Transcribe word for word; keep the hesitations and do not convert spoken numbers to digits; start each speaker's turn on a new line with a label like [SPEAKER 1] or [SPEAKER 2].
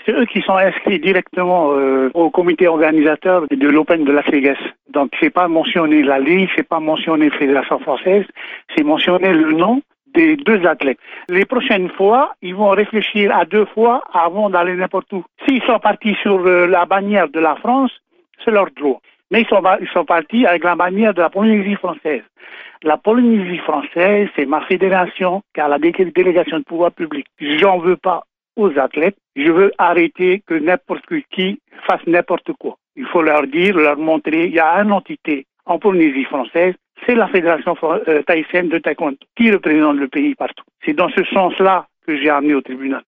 [SPEAKER 1] C'est eux qui sont inscrits directement euh, au comité organisateur de l'Open de Las Vegas. Donc c'est pas mentionné la Ligue, c'est pas mentionné la Fédération française, c'est mentionné le nom des deux athlètes. Les prochaines fois, ils vont réfléchir à deux fois avant d'aller n'importe où. S'ils sont partis sur euh, la bannière de la France, c'est leur droit. Mais ils sont, ils sont partis avec la bannière de la Polynésie française. La Polynésie française, c'est ma fédération qui a la délégation de pouvoir public. J'en veux pas aux athlètes. Je veux arrêter que n'importe qui fasse n'importe quoi. Il faut leur dire, leur montrer, il y a une entité en Polynésie française, c'est la fédération euh, thaïsienne de taekwondo qui représente le pays partout. C'est dans ce sens-là que j'ai amené au tribunal.